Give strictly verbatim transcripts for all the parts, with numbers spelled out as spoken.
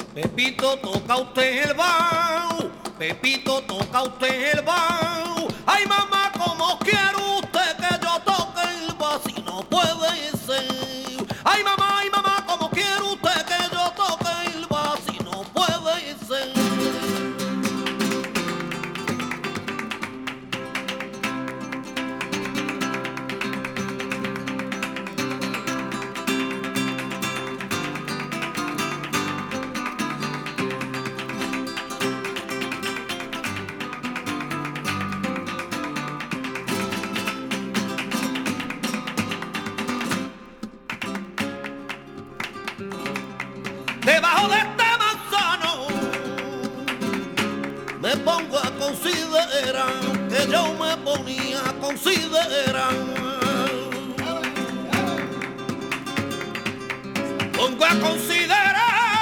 Pepito, toca usted el bajo, Pepito, toca usted el bajo. Ay, mamá, como quiere usted que yo toque el bajo, si no puede ser. Ay, mamá, ay, mamá, como quiere usted que yo toque el bajo, si no puede ser. Debajo de este manzano me pongo a considerar que yo me ponía a considerar. Pongo a considerar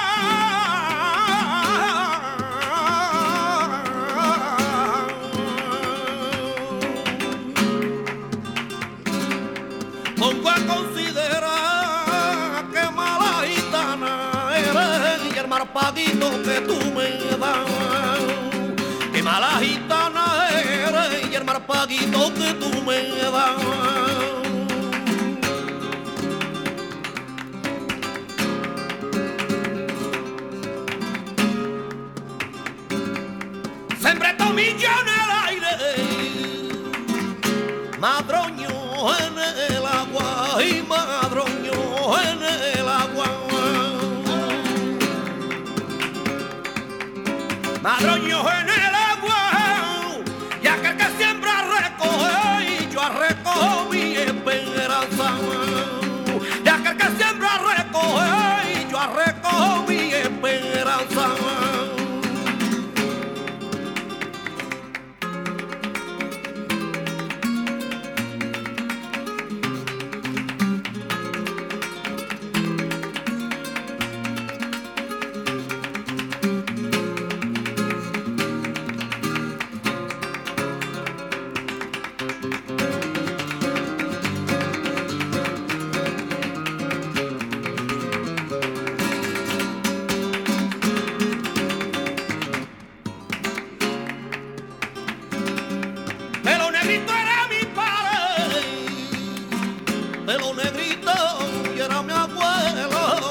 Pongo a considerar que mala gitana eres y el marpaguito que tú me das. Que mala gitana eres y el marpaguito que tú me das. Sembré tomillo en el aire, madroño en el agua y madroño en el agua. Madroño en el agua, y aquel que siembra recoge y yo recojo mi esperanza. Y aquel que siembra recoge y yo recojo mi esperanza. Pelo negrito era mi padre, pelo negrito y era mi abuelo.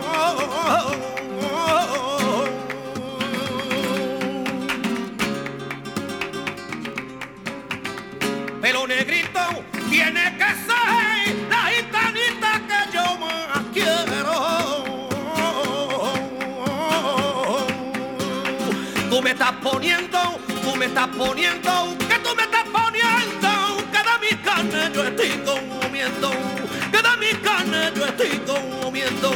Pelo negrito tiene que ser la gitanita que yo más quiero. Tú me estás poniendo, tú me estás poniendo, que tú me estás poniendo, que de mi carne yo estoy comiendo, que de mi carne yo estoy comiendo.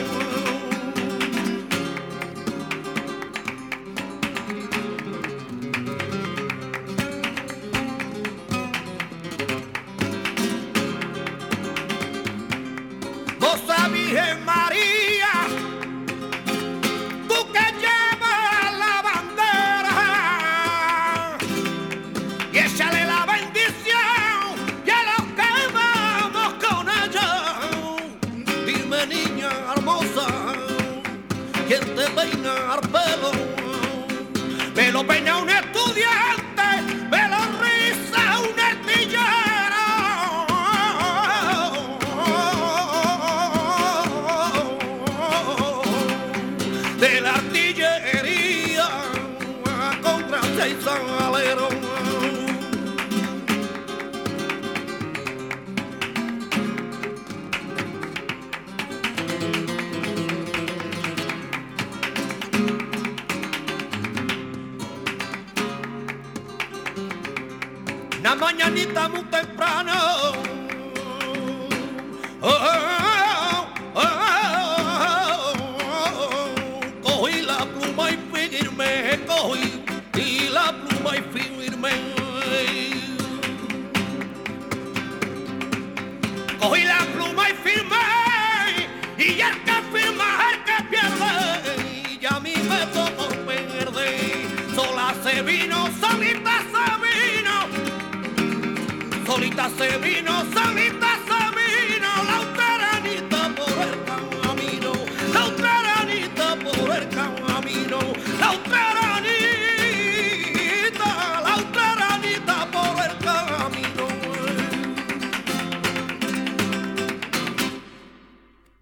Moza Virgen María, tú que llevas la bandera, y échale la bendición y a los que vamos con ella. Dime, niña hermosa, ¿quién te peina el pelo? Me lo peina un estudiante, me lo riza un artillero. De la artillería contra seis aleros. Una mañanita muy temprano, oh, oh, oh, oh, cogí la pluma y firme, cogí y la pluma y firme. Cogí la pluma y firme, y el que firma es el que pierde, y a mí me tocó perder. Sola se vino, solita se vino, solita se vino, solita